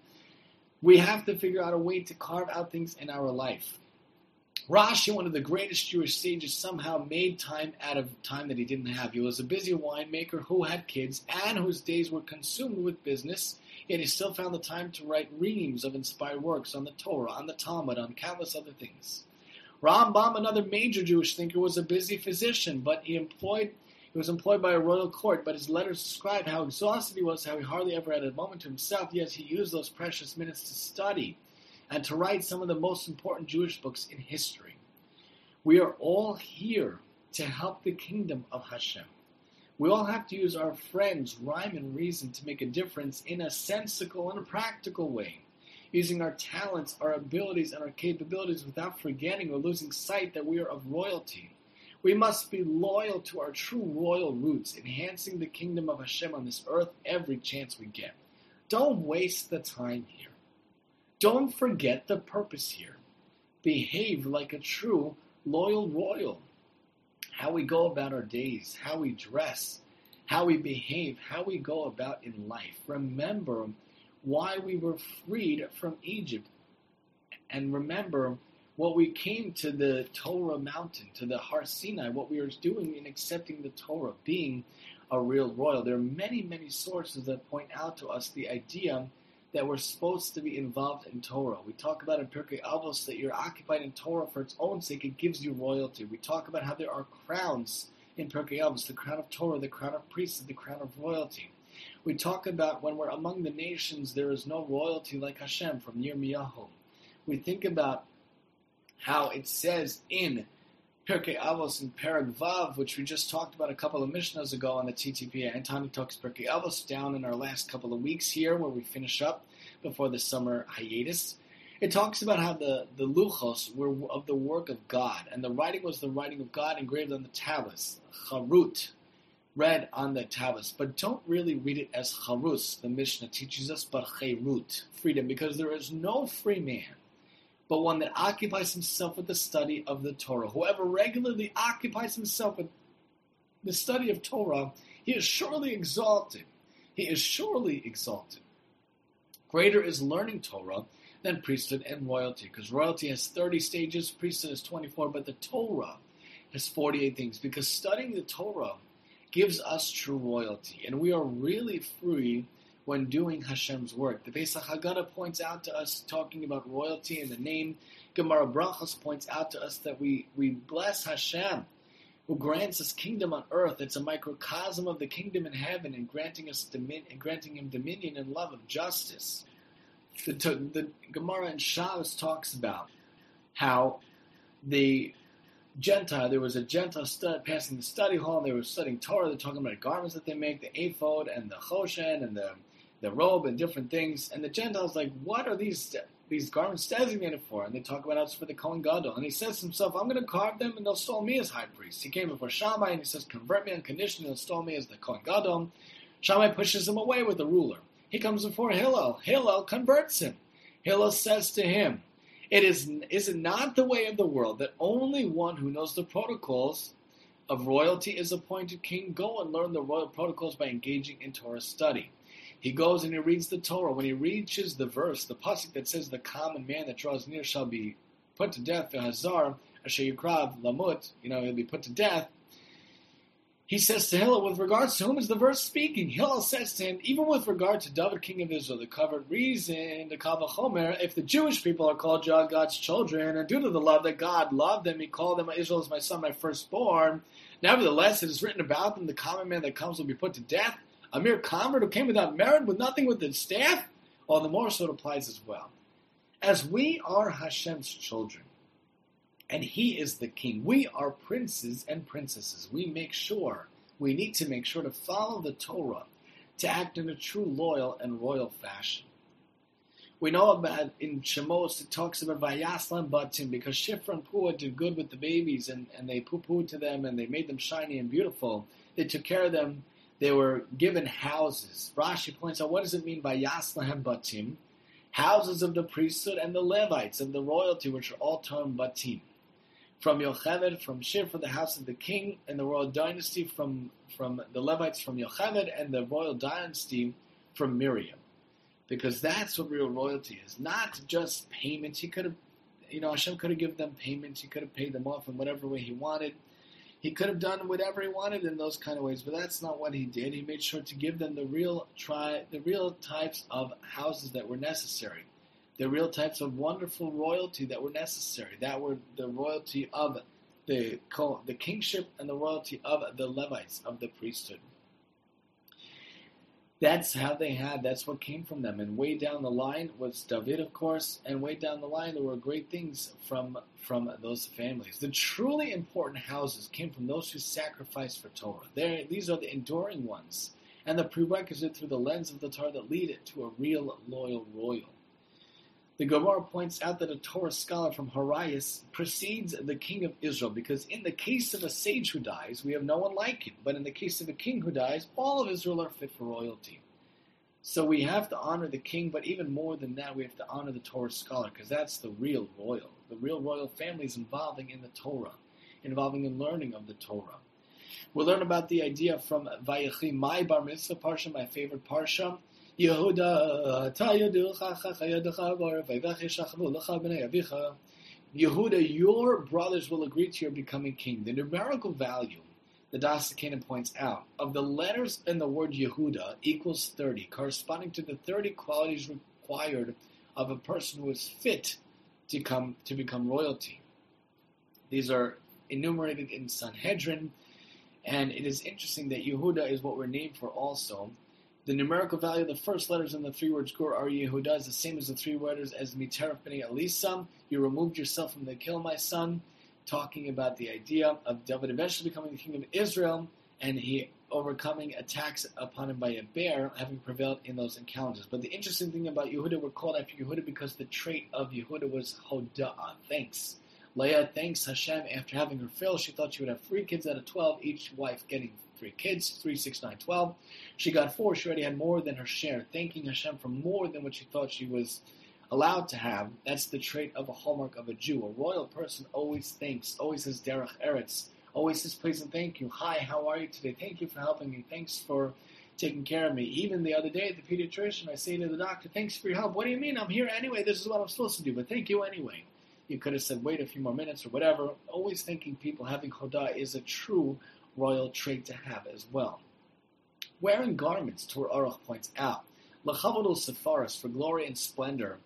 We have to figure out a way to carve out things in our life. Rashi, one of the greatest Jewish sages, somehow made time out of time that he didn't have. He was a busy winemaker who had kids and whose days were consumed with business, yet he still found the time to write reams of inspired works on the Torah, on the Talmud, on countless other things. Rambam, another major Jewish thinker, was a busy physician, but he employed he was employed by a royal court, but his letters describe how exhausted he was, how he hardly ever had a moment to himself, yet he used those precious minutes to study and to write some of the most important Jewish books in history. We are all here to help the kingdom of Hashem. We all have to use our friends' rhyme and reason to make a difference in a sensical and a practical way, using our talents, our abilities, and our capabilities without forgetting or losing sight that we are of royalty. We must be loyal to our true royal roots, enhancing the kingdom of Hashem on this earth every chance we get. Don't waste the time here. Don't forget the purpose here. Behave like a true loyal royal. How we go about our days, how we dress, how we behave, how we go about in life. Remember why we were freed from Egypt. And remember what we came to the Torah mountain, to the Har Sinai, what we are doing in accepting the Torah, being a real royal. There are many, many sources that point out to us the idea that we're supposed to be involved in Torah. We talk about in Pirkei Avos that you're occupied in Torah for its own sake. It gives you royalty. We talk about how there are crowns in Pirkei Avos, the crown of Torah, the crown of priesthood, the crown of royalty. We talk about when we're among the nations, there is no royalty like Hashem, from Yirmiyahu. We think about how it says in Pirkei Avos and Perek Vav, which we just talked about a couple of Mishnahs ago on the T T P and Tani Talks Pirkei Avos, down in our last couple of weeks here, where we finish up before the summer hiatus. It talks about how the, the luchos were of the work of God, and the writing was the writing of God engraved on the tablets, charut, read on the tablets. But don't really read it as charus, the Mishnah teaches us, but cherut, freedom, because there is no free man but one that occupies himself with the study of the Torah. Whoever regularly occupies himself with the study of Torah, he is surely exalted. He is surely exalted. Greater is learning Torah than priesthood and royalty, because royalty has thirty stages, priesthood has twenty-four, but the Torah has forty-eight things, because studying the Torah gives us true royalty, and we are really free when doing Hashem's work. The Pesach Haggadah points out to us, talking about royalty in the name. Gemara Brachos points out to us that we, we bless Hashem, who grants us kingdom on earth. It's a microcosm of the kingdom in heaven, and granting us domin- and granting him dominion and love of justice. The, the Gemara in Shabbos talks about how the Gentile, there was a Gentile stud, passing the study hall, and they were studying Torah. They're talking about garments that they make, the ephod and the choshen and the the robe and different things. And the Gentile's like, what are these these garments designated for? And they talk about how it's for the Kohen Gadol. And he says to himself, I'm going to carve them and they'll install me as high priest. He came before Shammai and he says, convert me on condition to install me as the Kohen Gadol. Shammai pushes him away with the ruler. He comes before Hillel. Hillel converts him. Hillel says to him, It is, is it not the way of the world that only one who knows the protocols of royalty is appointed king? Go and learn the royal protocols by engaging in Torah study. He goes and he reads the Torah. When he reaches the verse, the pasuk that says the common man that draws near shall be put to death, v'hazar asher yukrav lamut, you know, he'll be put to death. He says to Hillel, with regards to whom is the verse speaking? Hillel says to him, even with regard to David, king of Israel, the covered reason, the Kal Vachomer, if the Jewish people are called God's children, and due to the love that God loved them, he called them, Israel is my son, my firstborn. Nevertheless, it is written about them, the common man that comes will be put to death. A mere convert who came without merit, with nothing with his staff? All the more so it applies as well. As we are Hashem's children, and he is the king, we are princes and princesses. We make sure, we need to make sure to follow the Torah, to act in a true loyal and royal fashion. We know about, in Shemos, it talks about Vayaslan Batim, because Shifra and Pua did good with the babies, and, and they poo-pooed to them, and they made them shiny and beautiful. They took care of them. They were given houses. Rashi points out, what does it mean by Yaslan Batim? Houses of the priesthood and the Levites of the royalty, which are all termed Batim. From Yocheved, from Shifra, the house of the king, and the royal dynasty, from, from the Levites from Yocheved, and the royal dynasty from Miriam. Because that's what real royalty is. Not just payments. He could have, you know, Hashem could have given them payments. He could have paid them off in whatever way he wanted. He could have done whatever he wanted in those kind of ways, but that's not what he did. He made sure to give them the real try, the real types of houses that were necessary, the real types of wonderful royalty that were necessary. That were the royalty of the the kingship and the royalty of the Levites, of the priesthood. That's how they had, that's what came from them. And way down the line was David, of course, and way down the line there were great things from, from those families. The truly important houses came from those who sacrificed for Torah. They're, these are the enduring ones, and the prerequisite through the lens of the Torah that lead it to a real loyal royal. The Gemara points out that a Torah scholar from Horayos precedes the king of Israel, because in the case of a sage who dies, we have no one like him. But in the case of a king who dies, all of Israel are fit for royalty. So we have to honor the king, but even more than that, we have to honor the Torah scholar, because that's the real royal. The real royal family is involving in the Torah, involving in learning of the Torah. We'll learn about the idea from Vayechi, my Bar Mitzvah Parsha, my favorite Parsha. Yehuda, ta yaducha chachayaducha bar vayvach yishachvu lecha b'nei avicha. Yehuda, your brothers will agree to your becoming king. The numerical value, the Das Canaan points out, of the letters in the word Yehuda equals thirty, corresponding to the thirty qualities required of a person who is fit to come to become royalty. These are enumerated in Sanhedrin, and it is interesting that Yehuda is what we're named for also. The numerical value of the first letters in the three words Gur are Yehuda is the same as the three letters as Miteraf B'nai Elisa. You removed yourself from the kill, my son, talking about the idea of David eventually becoming the king of Israel, and he overcoming attacks upon him by a bear, having prevailed in those encounters. But the interesting thing about Yehuda, we're called after Yehuda because the trait of Yehuda was Hoda'ah, thanks. Leah thanks Hashem after having her fill. She thought she would have three kids out of twelve, each wife getting three kids, three, six, nine, twelve. She got four. She already had more than her share, thanking Hashem for more than what she thought she was allowed to have. That's the trait of a hallmark of a Jew. A royal person always thanks, always says derech eretz, always says please and thank you. Hi, how are you today? Thank you for helping me. Thanks for taking care of me. Even the other day at the pediatrician, I say to the doctor, thanks for your help. What do you mean? I'm here anyway. This is what I'm supposed to do, but thank you anyway. You could have said, wait a few more minutes or whatever. Always thanking people. Having chodah is a true royal trait to have as well. Wearing garments, Torah Aruch points out, L'chavod Sepharis, for glory and splendor.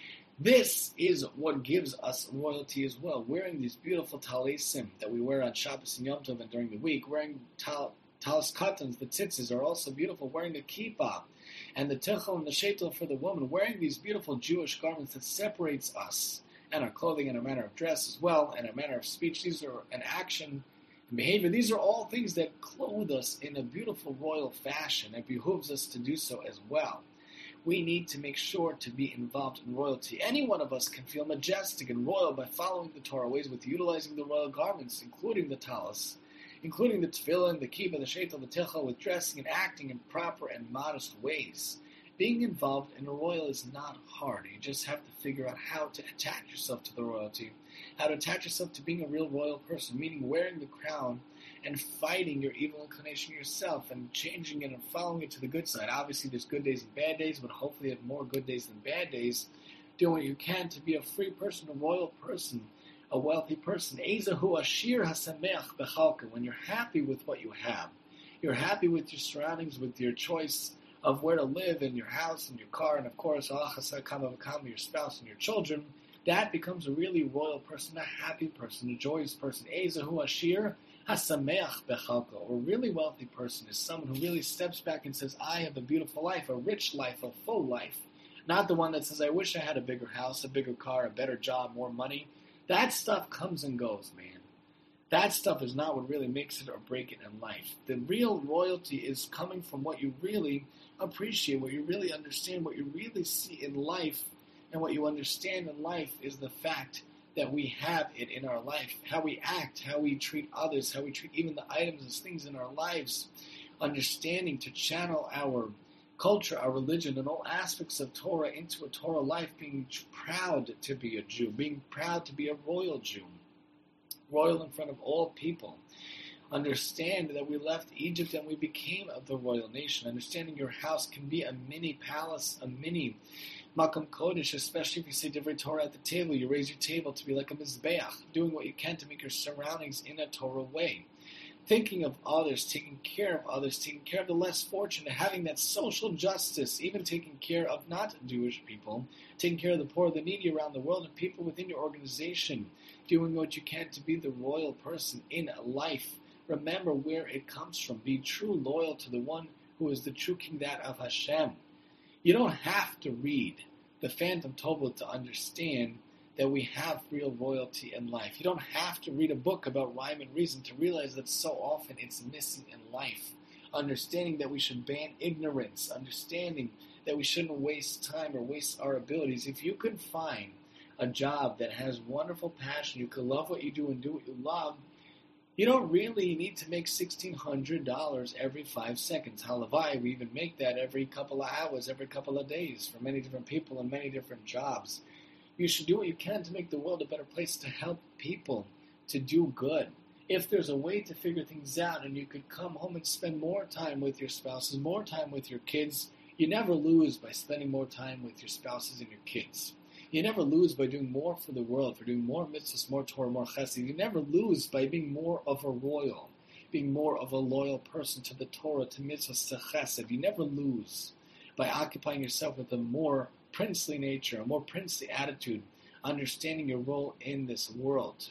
This is what gives us royalty as well. Wearing these beautiful talisim that we wear on Shabbos and Yom Tov and during the week. Wearing tal, talis katans, the tzitzis, are also beautiful. Wearing the kippah and the tichel and the shetel for the woman. Wearing these beautiful Jewish garments that separates us and our clothing and our manner of dress as well, and our manner of speech. These are an action and behavior. These are all things that clothe us in a beautiful royal fashion. It behooves us to do so as well. We need to make sure to be involved in royalty. Any one of us can feel majestic and royal by following the Torah ways with utilizing the royal garments, including the talis, including the tefillin, the kippah, the shetel, the tichel, with dressing and acting in proper and modest ways. Being involved in a royal is not hard. You just have to figure out how to attach yourself to the royalty, how to attach yourself to being a real royal person, meaning wearing the crown and fighting your evil inclination yourself and changing it and following it to the good side. Obviously, there's good days and bad days, but hopefully you have more good days than bad days. Doing what you can to be a free person, a royal person, a wealthy person. Ezahu ashir hasameach bechalka. When you're happy with what you have, you're happy with your surroundings, with your choice of where to live in your house and your car, and of course, your spouse and your children, that becomes a really royal person, a happy person, a joyous person. Ezahu ashir hasameach bechalka. Or a really wealthy person is someone who really steps back and says, I have a beautiful life, a rich life, a full life. Not the one that says, I wish I had a bigger house, a bigger car, a better job, more money. That stuff comes and goes, man. That stuff is not what really makes it or break it in life. The real royalty is coming from what you really appreciate, what you really understand, what you really see in life, and what you understand in life is the fact that we have it in our life, how we act, how we treat others, how we treat even the items and things in our lives, understanding to channel our culture, our religion, and all aspects of Torah into a Torah life, being proud to be a Jew, being proud to be a royal Jew, royal in front of all people. Understand that we left Egypt and we became of the royal nation. Understanding your house can be a mini palace, a mini Makam Kodesh, especially if you say Divrei Torah at the table. You raise your table to be like a Mizbeach, doing what you can to make your surroundings in a Torah way. Thinking of others, taking care of others, taking care of the less fortunate, having that social justice, even taking care of not Jewish people, taking care of the poor, the needy around the world, and people within your organization, doing what you can to be the royal person in life. Remember where it comes from. Be true, loyal to the one who is the true king, that of Hashem. You don't have to read the Phantom Toblet to understand that we have real royalty in life. You don't have to read a book about rhyme and reason to realize that so often it's missing in life. Understanding that we should ban ignorance. Understanding that we shouldn't waste time or waste our abilities. If you could find a job that has wonderful passion, you could love what you do and do what you love, you don't really need to make sixteen hundred dollars every five seconds. Halavai, we even make that every couple of hours, every couple of days for many different people and many different jobs. You should do what you can to make the world a better place, to help people, to do good. If there's a way to figure things out and you could come home and spend more time with your spouses, more time with your kids, you never lose by spending more time with your spouses and your kids. You never lose by doing more for the world, for doing more mitzvahs, more Torah, more chesed. You never lose by being more of a royal, being more of a loyal person to the Torah, to mitzvahs, to chesed. You never lose by occupying yourself with a more princely nature, a more princely attitude, understanding your role in this world.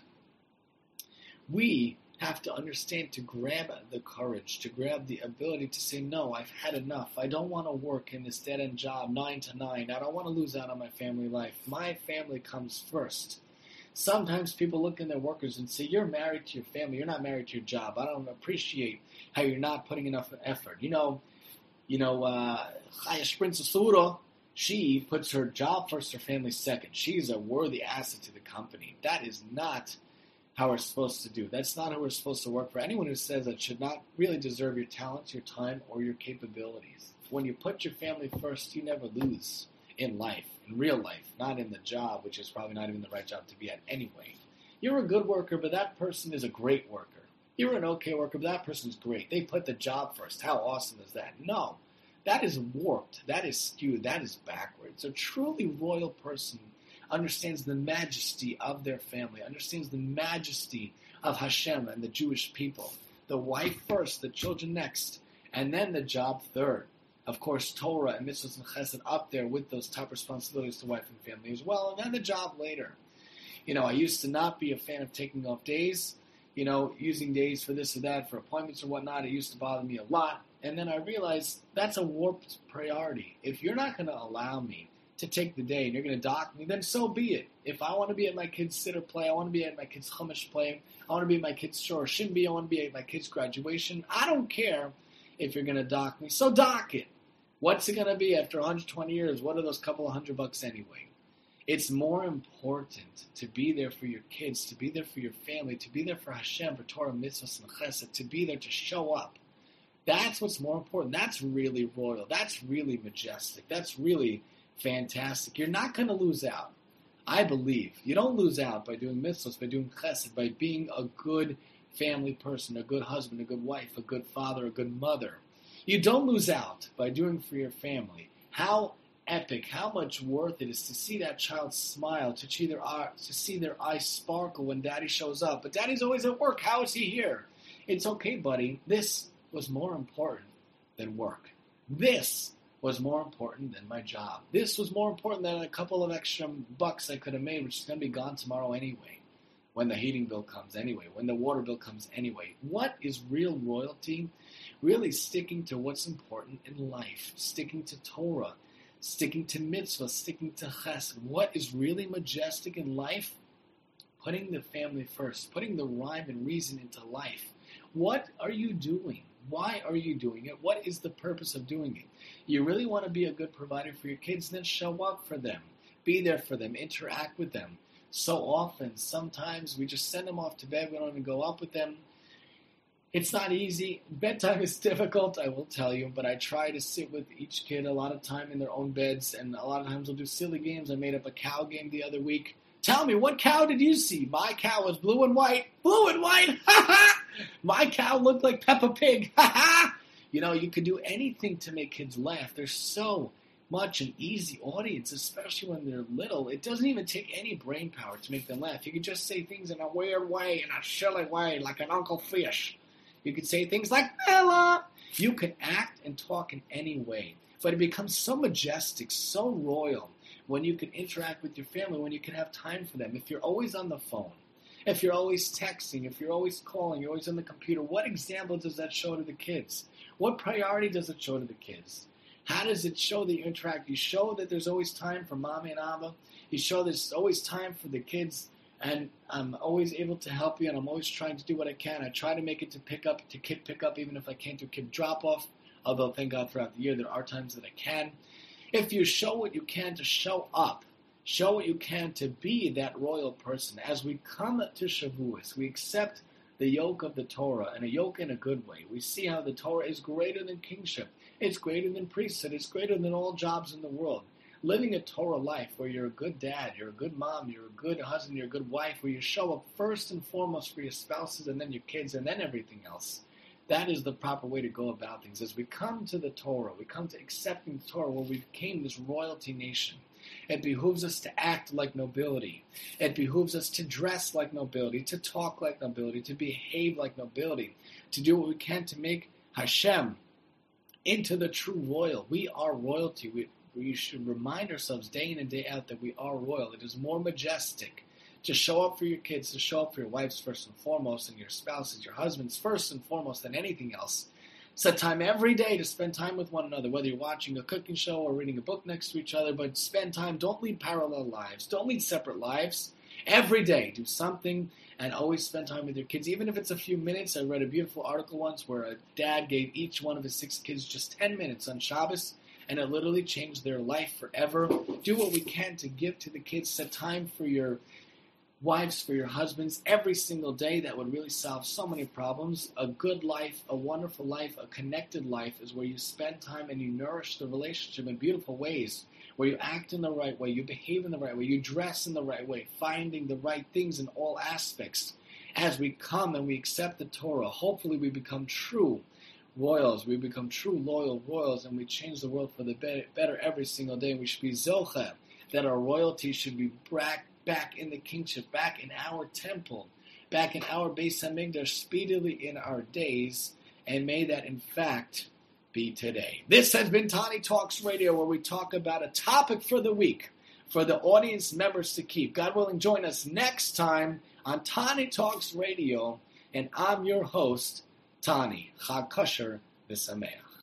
We have to understand to grab the courage, to grab the ability to say, no, I've had enough. I don't want to work in this dead-end job, nine to nine. I don't want to lose out on my family life. My family comes first. Sometimes people look in their workers and say, you're married to your family. You're not married to your job. I don't appreciate how you're not putting enough effort. You know, you know, uh, Chaya Shprinza Sura, she puts her job first, her family second. She's a worthy asset to the company. That is not how we're supposed to do. That's not how we're supposed to work for. Anyone who says that should not really deserve your talents, your time, or your capabilities. When you put your family first, you never lose in life, in real life, not in the job, which is probably not even the right job to be at anyway. You're a good worker, but that person is a great worker. You're an okay worker, but that person's great. They put the job first. How awesome is that? No. That is warped. That is skewed. That is backwards. A truly royal person understands the majesty of their family, understands the majesty of Hashem and the Jewish people. The wife first, the children next, and then the job third. Of course, Torah and mitzvahs and chesed up there with those top responsibilities to wife and family as well, and then the job later. You know, I used to not be a fan of taking off days, you know, using days for this or that, for appointments or whatnot. It used to bother me a lot. And then I realized that's a warped priority. If you're not going to allow me to take the day and you're going to dock me, then so be it. If I want to be at my kid's sitter play, I want to be at my kid's chumash play, I want to be at my kid's shor shimbi, I want to be at my kid's graduation, I don't care if you're going to dock me. So dock it. What's it going to be after one hundred twenty years? What are those couple of hundred bucks anyway? It's more important to be there for your kids, to be there for your family, to be there for Hashem, for Torah, mitzvahs, and chesed, to be there to show up. That's what's more important. That's really royal. That's really majestic. That's really fantastic. You're not going to lose out. I believe. You don't lose out by doing mitzvahs, by doing chesed, by being a good family person, a good husband, a good wife, a good father, a good mother. You don't lose out by doing for your family. How epic, how much worth it is to see that child smile, to see their to see their eyes sparkle when daddy shows up. But daddy's always at work. How is he here? It's okay, buddy. This was more important than work. This was more important than my job. This was more important than a couple of extra bucks I could have made, which is going to be gone tomorrow anyway, when the heating bill comes anyway, when the water bill comes anyway. What is real royalty? Really sticking to what's important in life, sticking to Torah, sticking to mitzvah, sticking to chesed. What is really majestic in life? Putting the family first, putting the rhyme and reason into life. What are you doing? Why are you doing it? What is the purpose of doing it? You really want to be a good provider for your kids? Then show up for them. Be there for them. Interact with them. So often, sometimes we just send them off to bed. We don't even go up with them. It's not easy. Bedtime is difficult, I will tell you, but I try to sit with each kid a lot of time in their own beds, and a lot of times we'll do silly games. I made up a cow game the other week. Tell me, what cow did you see? My cow was blue and white. Blue and white! Ha ha! My cow looked like Peppa Pig. Ha ha! You know, you could do anything to make kids laugh. They're so much an easy audience, especially when they're little. It doesn't even take any brain power to make them laugh. You could just say things in a weird way, in a silly way, like an Uncle Fish. You could say things like, Bella. You can act and talk in any way. But it becomes so majestic, so royal, when you can interact with your family, when you can have time for them. If you're always on the phone, if you're always texting, if you're always calling, you're always on the computer, what example does that show to the kids? What priority does it show to the kids? How does it show that you interact? You show that there's always time for mommy and abba. You show there's always time for the kids, and I'm always able to help you, and I'm always trying to do what I can. I try to make it to pick up, to kid pick up, even if I can't do kid drop off, although thank God throughout the year there are times that I can. If you show what you can to show up, show what you can to be that royal person. As we come to Shavuos, we accept the yoke of the Torah, and a yoke in a good way. We see how the Torah is greater than kingship. It's greater than priesthood. It's greater than all jobs in the world. Living a Torah life where you're a good dad, you're a good mom, you're a good husband, you're a good wife, where you show up first and foremost for your spouses and then your kids and then everything else. That is the proper way to go about things. As we come to the Torah, we come to accepting the Torah where we became this royalty nation. It behooves us to act like nobility. It behooves us to dress like nobility, to talk like nobility, to behave like nobility, to do what we can to make Hashem into the true royal. We are royalty. We, we should remind ourselves day in and day out that we are royal. It is more majestic to show up for your kids, to show up for your wives first and foremost, and your spouses, your husbands first and foremost than anything else. Set time every day to spend time with one another, whether you're watching a cooking show or reading a book next to each other, but spend time. Don't lead parallel lives. Don't lead separate lives. Every day, do something and always spend time with your kids, even if it's a few minutes. I read a beautiful article once where a dad gave each one of his six kids just ten minutes on Shabbos, and it literally changed their life forever. Do what we can to give to the kids. Set time for your wives, for your husbands, every single day. That would really solve so many problems. A good life, a wonderful life, a connected life is where you spend time and you nourish the relationship in beautiful ways, where you act in the right way, you behave in the right way, you dress in the right way, finding the right things in all aspects. As we come and we accept the Torah, hopefully we become true royals, we become true loyal royals, and we change the world for the better every single day. We should be zocheh, that our royalty should be back back in the kingship, back in our temple, back in our Beis HaMikdash, speedily in our days, and may that in fact be today. This has been Tani Talks Radio, where we talk about a topic for the week for the audience members to keep. God willing, join us next time on Tani Talks Radio, and I'm your host, Tani. Chag Kosher V'Sameach.